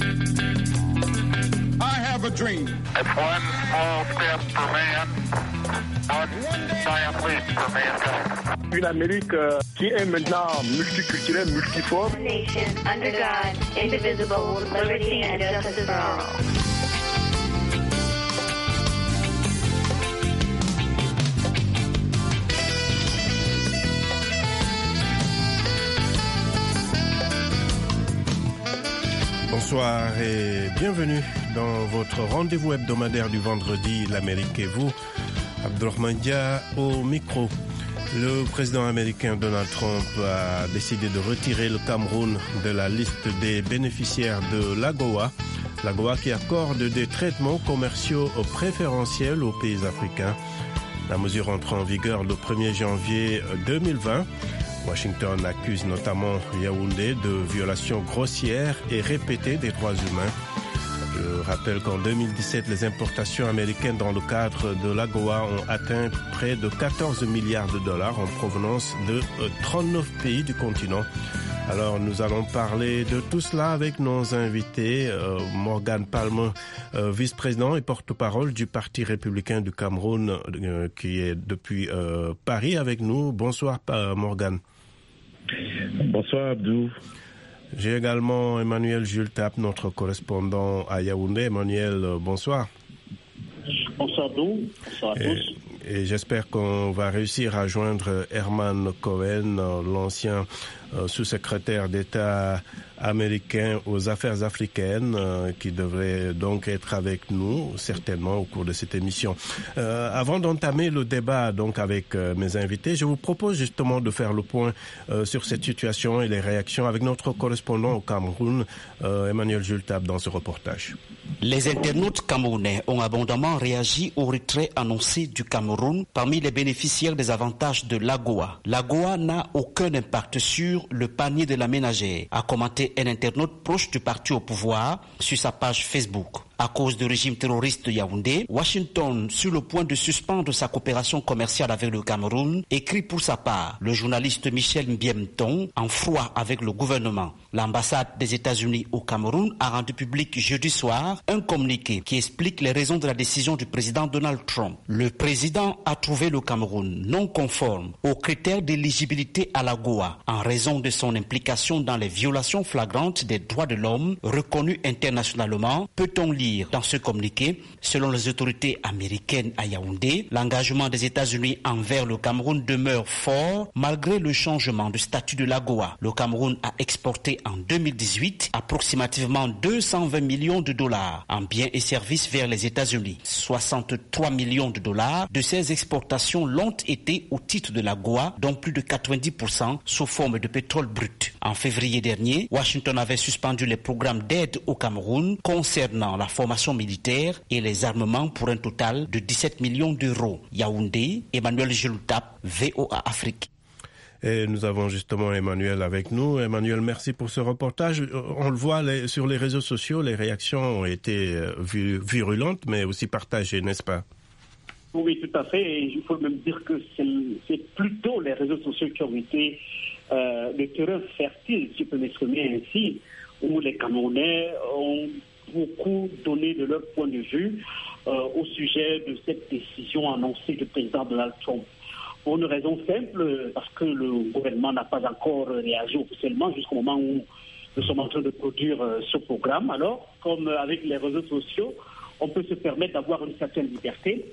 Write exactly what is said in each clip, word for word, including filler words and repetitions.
I have a dream. It's one small step for man, one giant leap for mankind. Une Amérique euh, qui est maintenant multiculturelle, multiforme. Nation under God, indivisible, with liberty and justice for all. Bonsoir et bienvenue dans votre rendez-vous hebdomadaire du vendredi, l'Amérique et vous. Abdurrahman Dia au micro. Le président américain Donald Trump a décidé de retirer le Cameroun de la liste des bénéficiaires de l'AGOA. L'AGOA qui accorde des traitements commerciaux préférentiels aux pays africains. La mesure entre en vigueur le premier janvier deux mille vingt. Washington accuse notamment Yaoundé de violations grossières et répétées des droits humains. Je rappelle qu'en deux mille dix-sept, les importations américaines dans le cadre de l'AGOA ont atteint près de quatorze milliards de dollars en provenance de trente-neuf pays du continent. Alors nous allons parler de tout cela avec nos invités. Euh, Morgan Palmer, euh, vice-président et porte-parole du Parti républicain du Cameroun, euh, qui est depuis euh, Paris avec nous. Bonsoir Morgan. Bonsoir Abdou. J'ai également Emmanuel Jules Tap, notre correspondant à Yaoundé. Emmanuel, bonsoir. Bonsoir Abdou. Bonsoir à et, tous. Et j'espère qu'on va réussir à joindre Herman Cohen, l'ancien euh, sous-secrétaire d'État américain aux affaires africaines, euh, qui devrait donc être avec nous certainement au cours de cette émission. Euh, avant d'entamer le débat donc avec euh, mes invités, je vous propose justement de faire le point euh, sur cette situation et les réactions avec notre correspondant au Cameroun, euh, Emmanuel Jules Tap, dans ce reportage. Les internautes camerounais ont abondamment réagi au retrait annoncé du Cameroun parmi les bénéficiaires des avantages de l'AGOA. L'AGOA n'a aucun impact sur le panier de la ménagère, a commenté un internaute proche du parti au pouvoir sur sa page Facebook. À cause du régime terroriste de Yaoundé, Washington, sur le point de suspendre sa coopération commerciale avec le Cameroun, écrit pour sa part le journaliste Michel Mbiemton en froid avec le gouvernement. L'ambassade des États-Unis au Cameroun a rendu public jeudi soir un communiqué qui explique les raisons de la décision du président Donald Trump. Le président a trouvé le Cameroun non conforme aux critères d'éligibilité à l'AGOA en raison de son implication dans les violations flagrantes des droits de l'homme reconnues internationalement, peut-on lire dans ce communiqué. Selon les autorités américaines à Yaoundé, l'engagement des États-Unis envers le Cameroun demeure fort malgré le changement de statut de l'AGOA. Le Cameroun a exporté en deux mille dix-huit approximativement deux cent vingt millions de dollars en biens et services vers les États-Unis. soixante-trois millions de dollars de ces exportations l'ont été au titre de l'AGOA, dont plus de quatre-vingt-dix pour cent sous forme de pétrole brut. En février dernier, Washington avait suspendu les programmes d'aide au Cameroun concernant la formation militaire et les armements pour un total de dix-sept millions d'euros. Yaoundé, Emmanuel Jules Tap, V O A Afrique. Et nous avons justement Emmanuel avec nous. Emmanuel, merci pour ce reportage. On le voit les, sur les réseaux sociaux, les réactions ont été virulentes, mais aussi partagées, n'est-ce pas? Oui, tout à fait. Et il faut même dire que c'est, c'est plutôt les réseaux sociaux qui ont été euh, le terrain fertile, si je peux m'exprimer ainsi, où les Camerounais ont beaucoup donné de leur point de vue euh, au sujet de cette décision annoncée du président Donald Trump. Pour une raison simple, parce que le gouvernement n'a pas encore réagi officiellement jusqu'au moment où nous sommes en train de produire euh, ce programme. Alors, comme avec les réseaux sociaux, on peut se permettre d'avoir une certaine liberté.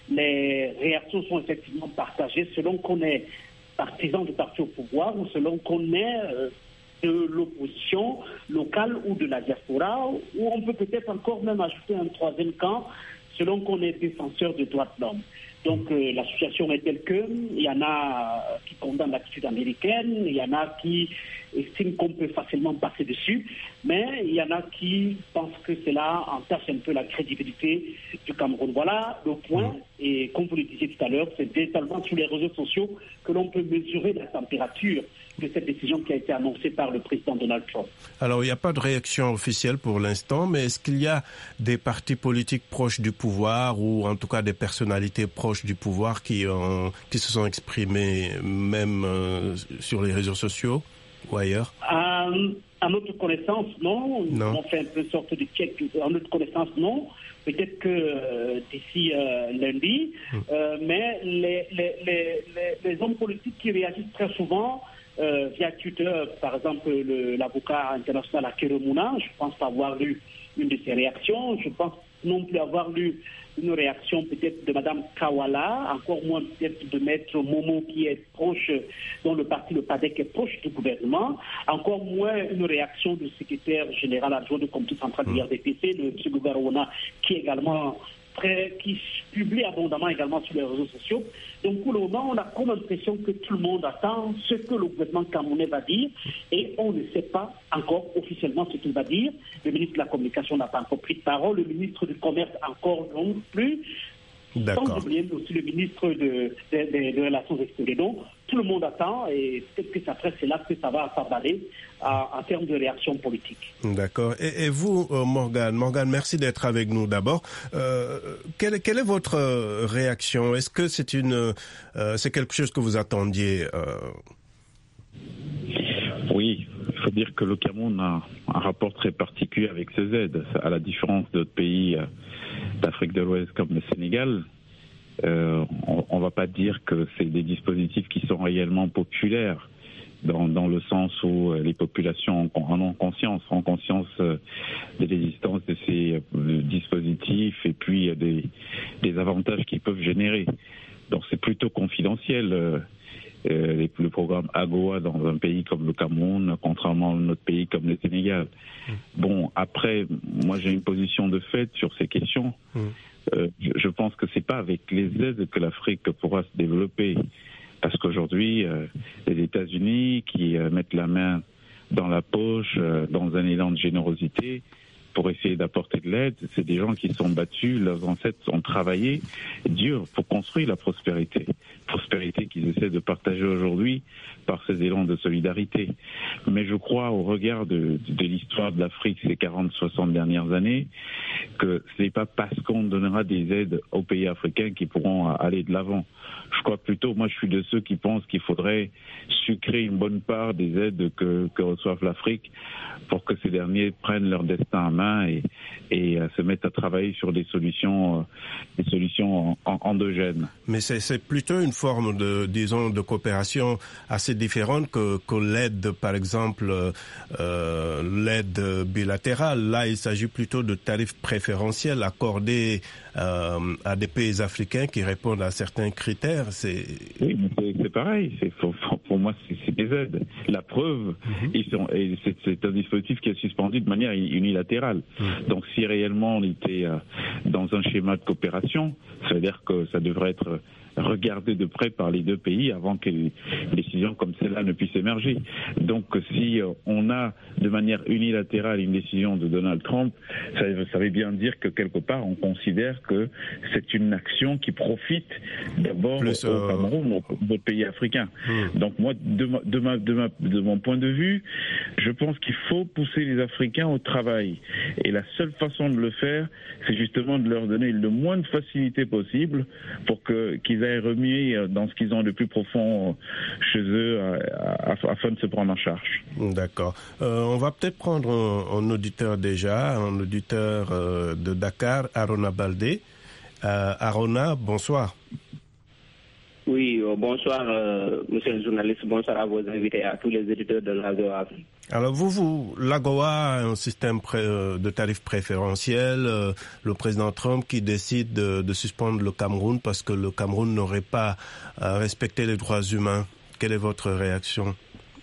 Les réactions sont effectivement partagées selon qu'on est partisan du parti au pouvoir ou selon qu'on est euh, de l'opposition locale ou de la diaspora, ou on peut peut-être encore même ajouter un troisième camp selon qu'on est défenseur des droits de l'homme. Donc euh, la situation est telle que il y en a qui condamnent l'attitude américaine, il y en a qui estiment qu'on peut facilement passer dessus, mais il y en a qui pensent que cela entache un peu la crédibilité du Cameroun. Voilà le point, et comme vous le disiez tout à l'heure, c'est véritablement sur les réseaux sociaux que l'on peut mesurer la température de cette décision qui a été annoncée par le président Donald Trump. Alors, il n'y a pas de réaction officielle pour l'instant, mais est-ce qu'il y a des partis politiques proches du pouvoir ou en tout cas des personnalités proches du pouvoir qui, ont, qui se sont exprimées même euh, sur les réseaux sociaux ou ailleurs? euh, À notre connaissance, non. non. On fait un peu une sorte de check. À notre connaissance, non. Peut-être que euh, d'ici euh, lundi. Mm. Euh, mais les, les, les, les, les hommes politiques qui réagissent très souvent euh, via Twitter, par exemple le, l'avocat international Akere Mouna, je pense avoir lu une de ses réactions. Je pense non plus avoir lu une réaction peut-être de Mme Kawala, encore moins peut-être de Maître Momo qui est proche, dont le parti, le P A D E C est proche du gouvernement, encore moins une réaction du secrétaire général adjoint du comité central du R D P C, le M. Gougarona, qui est également très, qui publie abondamment également sur les réseaux sociaux. Donc pour le moment, on a comme l'impression que tout le monde attend ce que le gouvernement camerounais va dire et on ne sait pas encore officiellement ce qu'il va dire. Le ministre de la Communication n'a pas encore pris de parole, le ministre du Commerce encore non plus. D'accord. Sans oublier aussi le ministre de, de, de, de Relations extérieures. Donc, tout le monde attend et peut-être que après, c'est là que ça va s'emballer en termes de réaction politique. D'accord. Et, et vous, euh, Morgane, Morgane, merci d'être avec nous d'abord. Euh, quelle, quelle est votre euh, réaction? Est-ce que c'est une, euh, c'est quelque chose que vous attendiez euh... Oui, il faut dire que le Cameroun a un rapport très particulier avec ces aides, à la différence d'autres pays euh, d'Afrique de l'Ouest comme le Sénégal. Euh, on ne va pas dire que c'est des dispositifs qui sont réellement populaires dans, dans le sens où les populations en ont conscience, ont conscience euh, de l'existence de ces euh, dispositifs et puis euh, des, des avantages qu'ils peuvent générer. Donc c'est plutôt confidentiel. Euh, Euh, le programme AGOA dans un pays comme le Cameroun, contrairement à notre pays comme le Sénégal. Mmh. Bon, après, moi j'ai une position de fait sur ces questions. Mmh. Euh, je, je pense que c'est pas avec les aides que l'Afrique pourra se développer, parce qu'aujourd'hui, euh, les États-Unis qui euh, mettent la main dans la poche, euh, dans un élan de générosité, pour essayer d'apporter de l'aide, c'est des gens qui sont battus, leurs ancêtres ont travaillé dur pour construire la prospérité. Prospérité qu'ils essaient de partager aujourd'hui par ces élans de solidarité. Mais je crois, au regard de, de l'histoire de l'Afrique ces quarante soixante dernières années, que ce n'est pas parce qu'on donnera des aides aux pays africains qui pourront aller de l'avant. Je crois plutôt, moi je suis de ceux qui pensent qu'il faudrait sucrer une bonne part des aides que, que reçoive l'Afrique pour que ces derniers prennent leur destin en main et, et euh, se mettent à travailler sur des solutions, euh, des solutions en, endogènes. Mais c'est, c'est plutôt une forme de, disons, de coopération assez différente que, que l'aide, par exemple, euh, l'aide bilatérale. Là, il s'agit plutôt de tarifs préférentiels accordés euh, à des pays africains qui répondent à certains critères. C'est... Oui, mais c'est, c'est pareil. C'est, pour, pour moi, c'est, c'est des aides. La preuve, mm-hmm. ils sont, et c'est, c'est un dispositif qui est suspendu de manière unilatérale. Mm-hmm. Donc, si réellement on était euh, dans un schéma de coopération, ça veut dire que ça devrait être regardé de près par les deux pays avant que une décision comme celle-là ne puisse émerger. Donc si on a de manière unilatérale une décision de Donald Trump, ça, ça veut bien dire que quelque part on considère que c'est une action qui profite d'abord Plus, au Cameroun, au, au pays africain. Mmh. Donc moi, de, ma, de, ma, de, ma, de mon point de vue, je pense qu'il faut pousser les Africains au travail. Et la seule façon de le faire, c'est justement de leur donner le moins de facilité possible pour que, qu'ils aient remis dans ce qu'ils ont de plus profond chez eux afin de se prendre en charge. D'accord. Euh, on va peut-être prendre un, un auditeur déjà, un auditeur euh, de Dakar, Arona Baldé. Euh, Arona, bonsoir. Oui, euh, bonsoir, euh, monsieur le journaliste, bonsoir à vos invités et à tous les éditeurs de l'AGOA. Alors vous, vous l'AGOA a un système pré, de tarifs préférentiels, euh, le président Trump qui décide de, de suspendre le Cameroun parce que le Cameroun n'aurait pas euh, respecté les droits humains. Quelle est votre réaction ?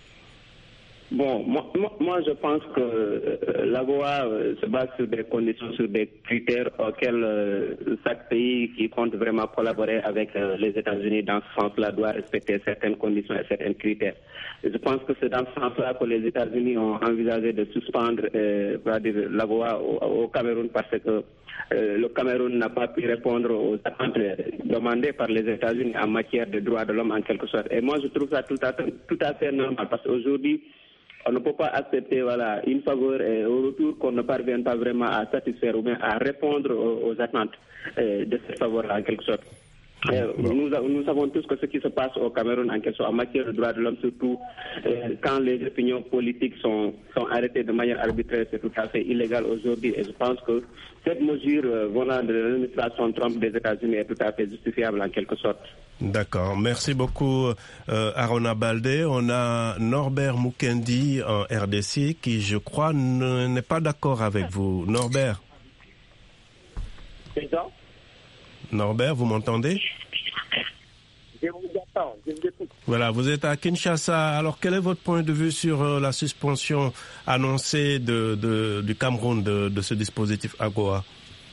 Bon, moi, moi je pense que euh, l'AGOA euh, se base sur des conditions, sur des critères auxquels euh, chaque pays qui compte vraiment collaborer avec euh, les États-Unis dans ce sens-là doit respecter certaines conditions et certains critères. Et je pense que c'est dans ce sens-là que les États-Unis ont envisagé de suspendre euh, l'AGOA au, au Cameroun parce que euh, le Cameroun n'a pas pu répondre aux attentes demandées par les États-Unis en matière de droits de l'homme en quelque sorte. Et moi je trouve ça tout à fait, tout à fait normal parce qu'aujourd'hui, on ne peut pas accepter voilà, une faveur et au retour qu'on ne parvienne pas vraiment à satisfaire ou bien à répondre aux, aux attentes euh, de cette faveur-là en quelque sorte. Euh, nous, nous savons tous que ce qui se passe au Cameroun en question en matière de droits de l'homme, surtout euh, quand les opinions politiques sont, sont arrêtées de manière arbitraire, c'est tout à fait illégal aujourd'hui. Et je pense que cette mesure euh, venant de l'administration Trump des États-Unis est tout à fait justifiable en quelque sorte. D'accord. Merci beaucoup, euh, Arona Baldé. On a Norbert Mukendi en R D C qui, je crois, ne, n'est pas d'accord avec vous. Norbert. Président. Norbert, vous m'entendez? Je vous attends, je vous écoute. Voilà, vous êtes à Kinshasa. Alors, quel est votre point de vue sur euh, la suspension annoncée de, de, du Cameroun de, de ce dispositif AGOA?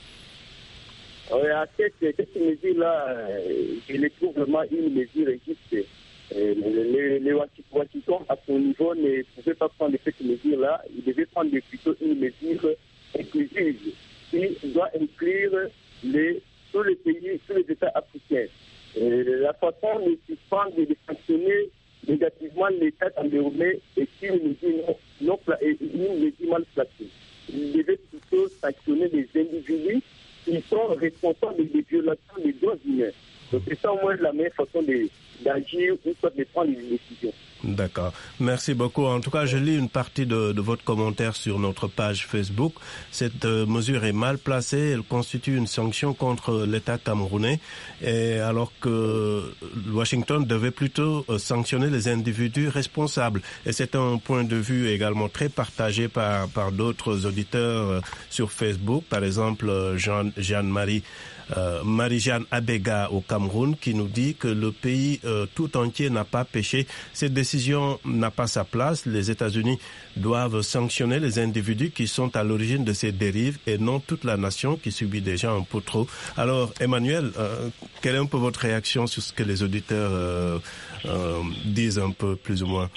Oui, à cette, cette mesure-là, je les trouve vraiment une mesure juste. Les, les, les Washington, à son niveau, ne pouvaient pas prendre cette mesure-là. Ils devaient prendre plutôt une mesure inclusive qui doit inclure les, tous les pays, tous les États africains. Et la façon de suspendre et de sanctionner négativement l'État camerounais est une mesure, non, non, une mesure mal placée. Il devait plutôt sanctionner les individus qui sont responsables des violations des droits humains. Donc c'est ça au moins la meilleure façon de, d'agir ou soit de prendre une décision. D'accord. Merci beaucoup. En tout cas, je lis une partie de, de votre commentaire sur notre page Facebook. Cette euh, mesure est mal placée. Elle constitue une sanction contre l'État camerounais, et alors que Washington devait plutôt euh, sanctionner les individus responsables. Et c'est un point de vue également très partagé par, par d'autres auditeurs euh, sur Facebook. Par exemple, Jean, Jeanne-Marie Euh, Marie-Jeanne Abega au Cameroun qui nous dit que le pays euh, tout entier n'a pas péché. Cette décision n'a pas sa place. Les États-Unis doivent sanctionner les individus qui sont à l'origine de ces dérives et non toute la nation qui subit déjà un peu trop. Alors, Emmanuel, euh, quelle est un peu votre réaction sur ce que les auditeurs euh, euh, disent un peu plus ou moins?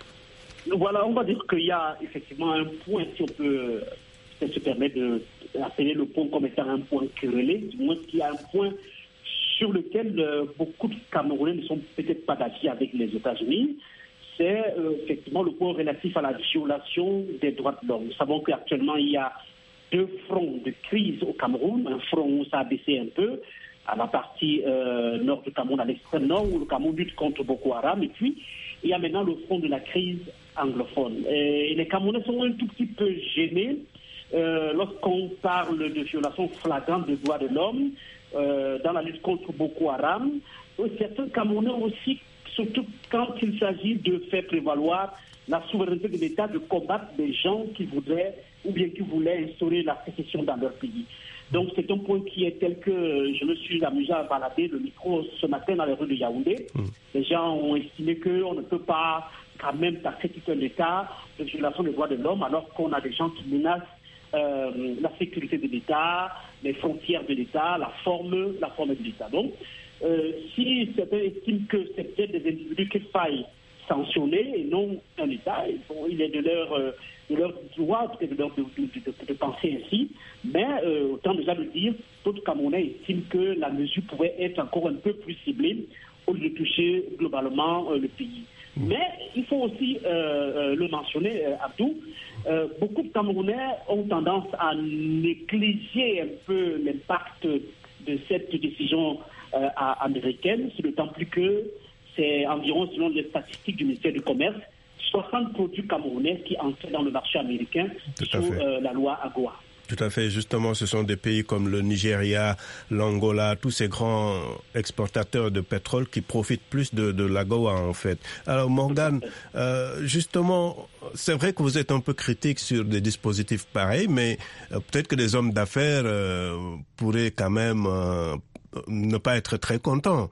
Voilà, on va dire qu'il y a effectivement un point, si on peut euh, se permettre de appeler le point comme étant un point querellé, du moins qu'il y a un point sur lequel euh, beaucoup de Camerounais ne sont peut-être pas d'accord avec les États-Unis, c'est euh, effectivement le point relatif à la violation des droits de l'homme. Nous savons qu'actuellement il y a deux fronts de crise au Cameroun, un front où ça a baissé un peu, à la partie euh, nord du Cameroun, à l'extrême nord, où le Cameroun lutte contre Boko Haram, et puis il y a maintenant le front de la crise anglophone. Et les Camerounais sont un tout petit peu gênés Euh, lorsqu'on parle de violations flagrantes des droits de l'homme euh, dans la lutte contre Boko Haram. Certains Camerounais aussi, surtout quand il s'agit de faire prévaloir la souveraineté de l'État, de combattre des gens qui voudraient ou bien qui voulaient instaurer la sécession dans leur pays. Donc c'est un point qui est tel que je me suis amusé à balader le micro ce matin dans les rues de Yaoundé. Mmh. Les gens ont estimé qu'on ne peut pas quand même taxer tout un État de violation des droits de l'homme alors qu'on a des gens qui menacent Euh, la sécurité de l'État, les frontières de l'État, la forme, la forme de l'État. Donc, euh, si certains estiment que c'est peut-être des individus qu'il faille sanctionner et non un État, bon, il est de leur, euh, de leur droit de, de, de, de, de penser ainsi, mais euh, autant déjà le dire, d'autres Camerounais estiment que la mesure pouvait être encore un peu plus ciblée au lieu de toucher globalement euh, le pays. Mais il faut aussi euh, euh, le mentionner, euh, Abdou, euh, beaucoup de Camerounais ont tendance à négliger un peu l'impact de cette décision euh, américaine, c'est d'autant plus que c'est environ, selon les statistiques du ministère du Commerce, soixante produits camerounais qui entrent dans le marché américain sous euh, la loi AGOA. Tout à fait. Justement, ce sont des pays comme le Nigeria, l'Angola, tous ces grands exportateurs de pétrole qui profitent plus de, de l'AGOA, en fait. Alors, Morgane, euh, justement, c'est vrai que vous êtes un peu critique sur des dispositifs pareils, mais euh, peut-être que des hommes d'affaires euh, pourraient quand même euh, ne pas être très contents.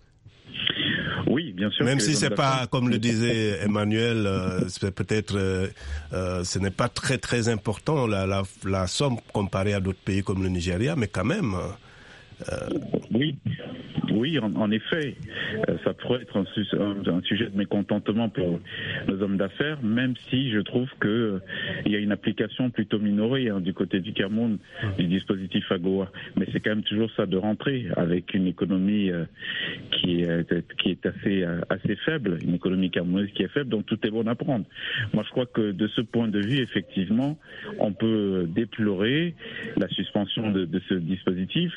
Oui, bien sûr. Même si c'est pas, comme le disait Emmanuel, euh, c'est peut-être, euh, euh, ce n'est pas très très important la, la, la somme comparée à d'autres pays comme le Nigeria, mais quand même. Euh... Oui, oui, en, en effet, euh, ça pourrait être un, un, un sujet de mécontentement pour nos hommes d'affaires, même si je trouve que euh, il y a une application plutôt minorée hein, du côté du Cameroun du dispositif AGOA, mais c'est quand même toujours ça de rentrer avec une économie euh, qui est qui est assez euh, assez faible, une économie camerounaise qui est faible, donc tout est bon à prendre. Moi, je crois que de ce point de vue, effectivement, on peut déplorer la suspension de, de ce dispositif.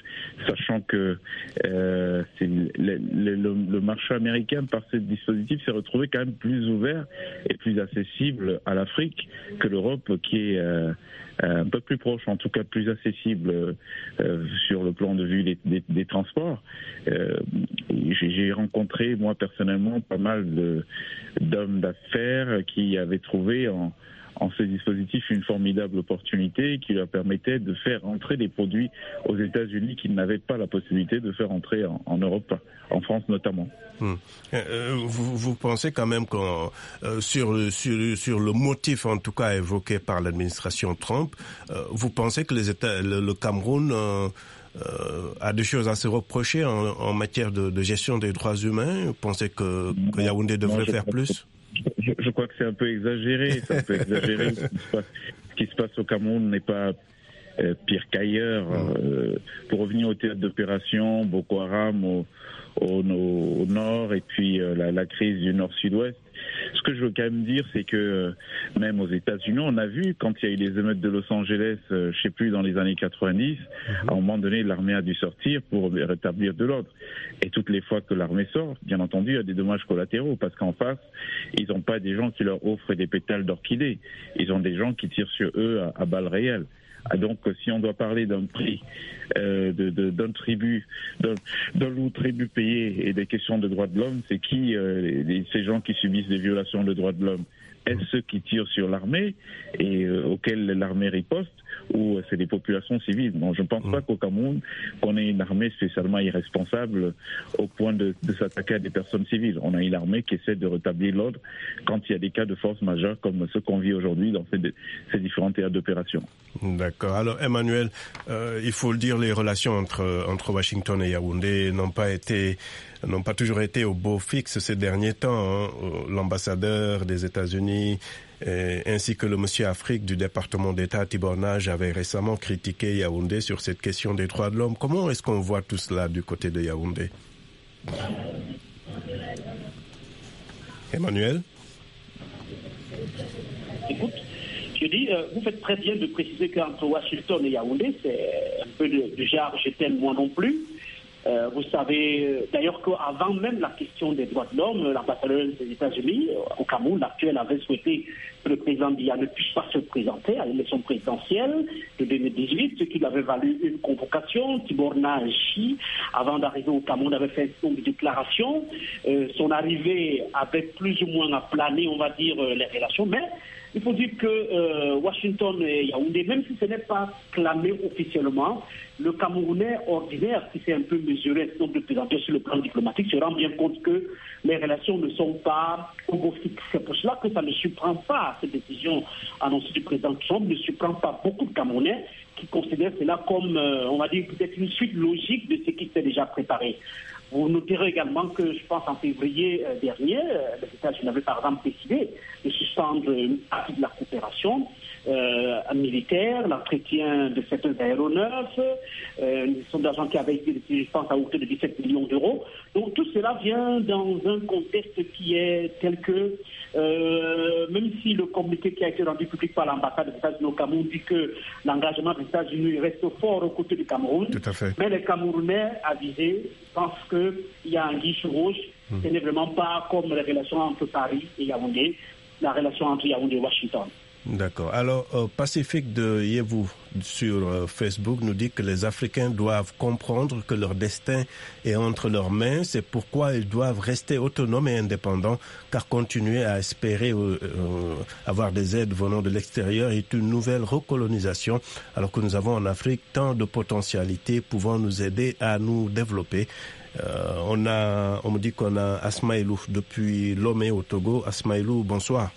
sachant que euh, c'est le, le, le, le marché américain, par ce dispositif, s'est retrouvé quand même plus ouvert et plus accessible à l'Afrique que l'Europe, qui est euh, un peu plus proche, en tout cas plus accessible euh, sur le plan de vue des, des, des transports. Euh, j'ai, j'ai rencontré, moi personnellement, pas mal de, d'hommes d'affaires qui avaient trouvé en en ce dispositif une formidable opportunité qui leur permettait de faire entrer des produits aux États-Unis qu'ils n'avaient pas la possibilité de faire entrer en, en Europe, en France notamment. Hum. Euh, vous, vous pensez quand même qu'on euh, sur, sur, sur le motif en tout cas évoqué par l'administration Trump, euh, vous pensez que les États, le, le Cameroun euh, euh, a des choses à se reprocher en, en matière de, de gestion des droits humains? Vous pensez que, que Yaoundé devrait non, faire plus? Je, je crois que c'est un peu exagéré. C'est un peu exagéré. Ce, qui se passe, ce qui se passe au Cameroun n'est pas euh, pire qu'ailleurs. Euh, pour revenir au théâtre d'opération, Boko Haram au, au, au nord et puis euh, la, la crise du nord-sud-ouest. Ce que je veux quand même dire, c'est que euh, même aux États-Unis, on a vu quand il y a eu les émeutes de Los Angeles, euh, je sais plus, dans les années quatre-vingt-dix, mm-hmm. à un moment donné, l'armée a dû sortir pour rétablir de l'ordre. Et toutes les fois que l'armée sort, bien entendu, il y a des dommages collatéraux, parce qu'en face, ils n'ont pas des gens qui leur offrent des pétales d'orchidées. Ils ont des gens qui tirent sur eux à, à balles réelles. Ah, donc, si on doit parler d'un prix, euh, de, de, d'un tribut, d'un, d'un loup tribut payé et des questions de droits de l'homme, c'est qui euh, les, ces gens qui subissent des violations de droits de l'homme? Est-ce ceux qui tirent sur l'armée et euh, auxquels l'armée riposte, ou c'est des populations civiles? Non, je ne pense mmh. pas qu'au Cameroun, qu'on ait une armée spécialement irresponsable au point de, de s'attaquer à des personnes civiles. On a une armée qui essaie de rétablir l'ordre quand il y a des cas de force majeure comme ceux qu'on vit aujourd'hui dans ces, ces différents théâtres d'opération. D'accord. Alors Emmanuel, euh, il faut le dire, les relations entre, entre Washington et Yaoundé n'ont pas été n'ont pas toujours été au beau fixe ces derniers temps. Hein. L'ambassadeur des États-Unis et, ainsi que le monsieur Afrique du département d'État Tibor Nagy avait récemment critiqué Yaoundé sur cette question des droits de l'homme. Comment est-ce qu'on voit tout cela du côté de Yaoundé? Emmanuel? Écoute, je dis, euh, vous faites très bien de préciser qu'entre Washington et Yaoundé, c'est un peu de, de genre je t'aime moi non plus. Euh, vous savez d'ailleurs qu'avant même la question des droits de l'homme, l'ambassadeur des États-Unis au Cameroun, l'actuel, avait souhaité que le président Biya ne puisse pas se présenter à l'élection présidentielle de deux mille dix-huit, ce qui lui avait valu une convocation. Tibor Nagy, avant d'arriver au Cameroun, avait fait une déclaration. Euh, son arrivée avait plus ou moins aplané, on va dire, les relations, mais il faut dire que euh, Washington et Yaoundé, même si ce n'est pas clamé officiellement, le Camerounais ordinaire qui s'est un peu mesuré ce nombre de présenteurs sur le plan diplomatique se rend bien compte que les relations ne sont pas au beau fixe. C'est pour cela que ça ne surprend pas, cette décision annoncée du président Trump, ne surprend pas beaucoup de Camerounais qui considèrent cela comme, euh, on va dire, peut-être une suite logique de ce qui s'est déjà préparé. Vous noterez également que, je pense, en février euh, dernier, euh, les États-Unis avaient par exemple décidé de suspendre une partie de la coopération euh, militaire, l'entretien de certains aéronefs, euh, une somme d'argent qui avait été décidée, je pense, à hauteur de dix-sept millions d'euros. Donc tout cela vient dans un contexte qui est tel que, euh, même si le communiqué qui a été rendu public par l'ambassade des États-Unis au Cameroun dit que l'engagement des États-Unis reste fort aux côtés du Cameroun, tout à fait. Mais les Camerounais avisés pensent qu'il y a un guichet rouge. Mmh. Ce n'est vraiment pas comme les relations entre Paris et Yaoundé, la relation entre Yaoundé et Washington. D'accord. Alors, euh, Pacifique de Yevou sur euh, Facebook nous dit que les Africains doivent comprendre que leur destin est entre leurs mains. C'est pourquoi ils doivent rester autonomes et indépendants, car continuer à espérer euh, euh, avoir des aides venant de l'extérieur est une nouvelle recolonisation, alors que nous avons en Afrique tant de potentialités pouvant nous aider à nous développer. Euh, on a, on me dit qu'on a Asmaïlou depuis Lomé au Togo. Asmaïlou, bonsoir.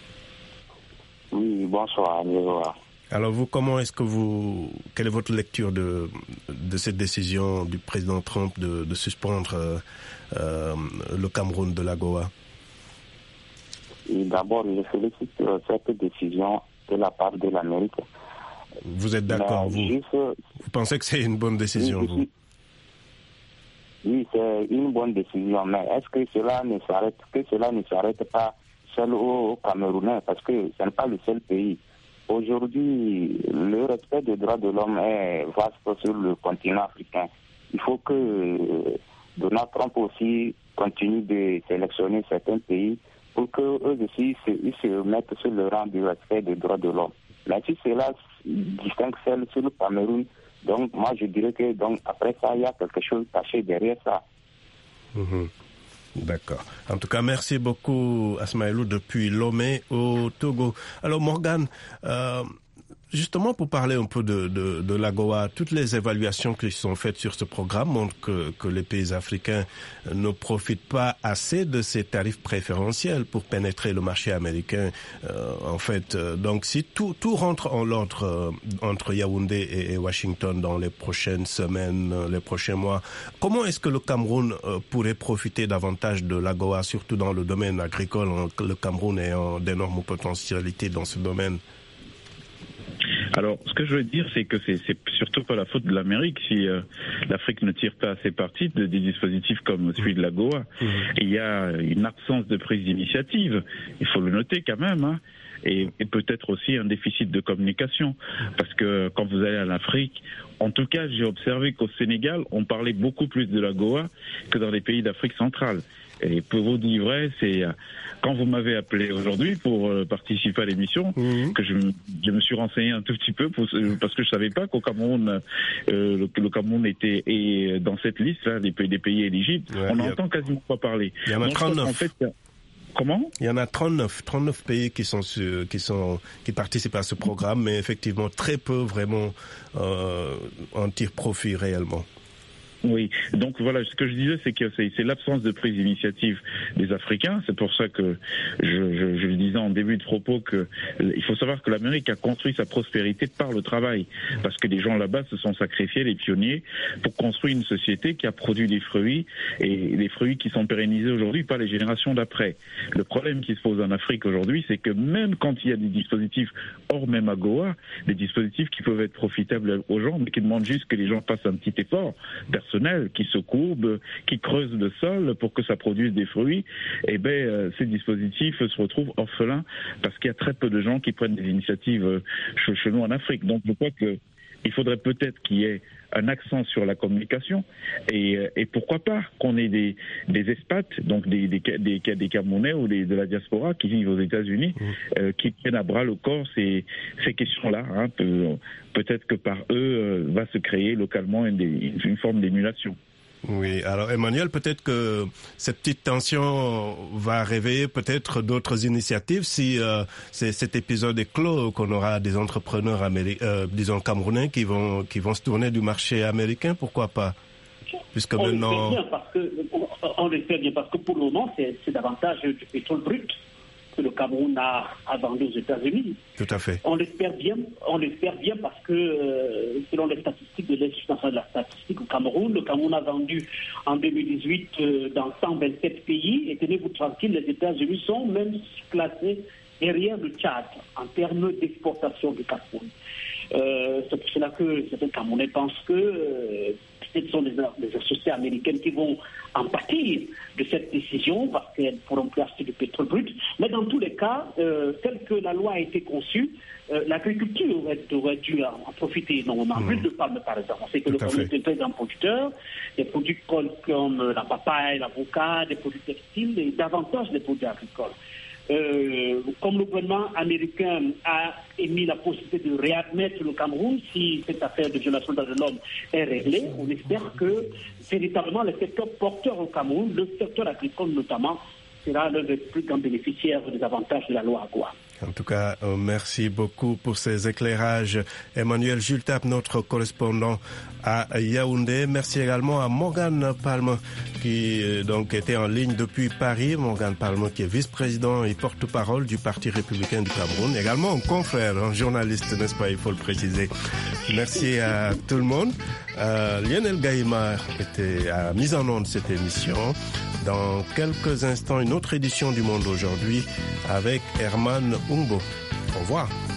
Oui, bonsoir. Alors vous, comment est-ce que vous, quelle est votre lecture de de cette décision du président Trump de, de suspendre euh, euh, le Cameroun de l'AGOA? D'abord, je félicite cette décision de la part de l'Amérique. Vous êtes d'accord, vous juste, Vous pensez que c'est une bonne décision, oui, vous Oui, c'est une bonne décision, mais est-ce que cela ne s'arrête, que cela ne s'arrête pas seul au Camerounais, parce que ce n'est pas le seul pays. Aujourd'hui, le respect des droits de l'homme est vaste sur le continent africain. il faut que euh, Donald Trump aussi continue de sélectionner certains pays pour qu'eux aussi se, ils se mettent sur le rang du respect des droits de l'homme. Mais si cela distingue celle sur le Cameroun, donc moi je dirais que donc après ça, il y a quelque chose caché derrière ça. Mmh. D'accord. En tout cas, merci beaucoup Asmaïlou depuis Lomé au Togo. Alors Morgane, euh, justement pour parler un peu de, de, de l'AGOA, toutes les évaluations qui sont faites sur ce programme montrent que, que les pays africains ne profitent pas assez de ces tarifs préférentiels pour pénétrer le marché américain. Euh, en fait, euh, donc si tout, tout rentre en l'ordre euh, entre Yaoundé et, et Washington dans les prochaines semaines, euh, les prochains mois, comment est-ce que le Cameroun euh, pourrait profiter davantage de l'AGOA, surtout dans le domaine agricole, hein, le Cameroun ayant d'énormes potentialités dans ce domaine? Alors, ce que je veux dire, c'est que c'est, c'est surtout pas la faute de l'Amérique si euh, l'Afrique ne tire pas assez parti de, des dispositifs comme celui de l'AGOA. Mmh. Il y a une absence de prise d'initiative, il faut le noter quand même, hein, et, et peut-être aussi un déficit de communication. Parce que quand vous allez en Afrique, en tout cas, j'ai observé qu'au Sénégal, on parlait beaucoup plus de l'AGOA que dans les pays d'Afrique centrale. Et pour vous dire vrai, c'est quand vous m'avez appelé aujourd'hui pour euh, participer à l'émission mmh. que je, je me suis renseigné un tout petit peu pour, parce que je savais pas qu'au Cameroun, euh, le, le Cameroun était et dans cette liste là des pays, des pays éligibles. Ouais, on n'entend a... quasiment pas parler. Il y en a Donc, trente-neuf. En fait, comment ? Il y en a trente-neuf, trente-neuf pays qui sont sur, qui sont qui participent à ce programme, mais effectivement très peu vraiment euh, en tirent profit réellement. Oui, donc voilà, ce que je disais, c'est que c'est, c'est l'absence de prise d'initiative des Africains. C'est pour ça que je, je, je le disais en début de propos que il faut savoir que l'Amérique a construit sa prospérité par le travail, parce que les gens là-bas se sont sacrifiés, les pionniers, pour construire une société qui a produit des fruits et des fruits qui sont pérennisés aujourd'hui par les générations d'après. Le problème qui se pose en Afrique aujourd'hui, c'est que même quand il y a des dispositifs hors même AGOA, des dispositifs qui peuvent être profitables aux gens, mais qui demandent juste que les gens fassent un petit effort qui se courbent, qui creusent le sol pour que ça produise des fruits, et eh ben euh, ces dispositifs se retrouvent orphelins parce qu'il y a très peu de gens qui prennent des initiatives euh, chez, chez nous en Afrique. Donc je crois que il faudrait peut-être qu'il y ait un accent sur la communication et, et pourquoi pas qu'on ait des, des expats, donc des, des, des, des Camerounais ou des, de la diaspora qui vivent aux États-Unis, mmh. euh, qui prennent à bras le corps ces, ces questions-là. Hein. Pe, peut-être que par eux euh, va se créer localement une, une, une forme d'émulation. Oui, alors Emmanuel, peut-être que cette petite tension va réveiller peut-être d'autres initiatives si euh, c'est, cet épisode est clos, qu'on aura des entrepreneurs améri- euh, disons camerounais qui vont qui vont se tourner du marché américain, pourquoi pas? Puisque on maintenant, l'espère bien parce que on, on l'espère bien parce que pour le moment c'est, c'est davantage du pétrole brut que le Cameroun a, a vendu aux États-Unis. Tout à fait. On l'espère bien, on l'espère bien parce que euh, selon les statistiques de l'Institut national de la statistique au Cameroun, le Cameroun a vendu en deux mille dix-huit euh, dans cent vingt-sept pays et tenez-vous tranquille, les États-Unis sont même classés derrière le Tchad en termes d'exportation du Cameroun. Euh, c'est pour cela que certains Camerounais pensent que euh, ce sont les, les sociétés américaines qui vont en pâtir de cette décision parce qu'elles pourront plus acheter du pétrole brut. Mais dans tous les cas, euh, tel que la loi a été conçue, euh, l'agriculture aurait, aurait dû en, en profiter énormément. L'huile mmh. de palme, par exemple. On sait que Tout le Cameroun est un très grand producteur. Des produits comme la papaye, l'avocat, des produits textiles et davantage des produits agricoles. Euh, comme le gouvernement américain a émis la possibilité de réadmettre le Cameroun si cette affaire de violation des droits de l'homme est réglée, on espère que véritablement le secteur porteur au Cameroun, le secteur agricole notamment, sera l'un des plus grands bénéficiaires des avantages de la loi AGOA. En tout cas, euh, merci beaucoup pour ces éclairages. Emmanuel Jultap, notre correspondant à Yaoundé. Merci également à Morgane Palme qui euh, donc était en ligne depuis Paris. Morgane Palme qui est vice-président et porte-parole du Parti républicain du Cameroun. Également un confrère, un journaliste, n'est-ce pas, il faut le préciser. Merci à tout le monde. Euh, Lionel Gaïma était à mise en onde de cette émission. Dans quelques instants, une autre édition du Monde aujourd'hui avec Herman Umbo. Au revoir.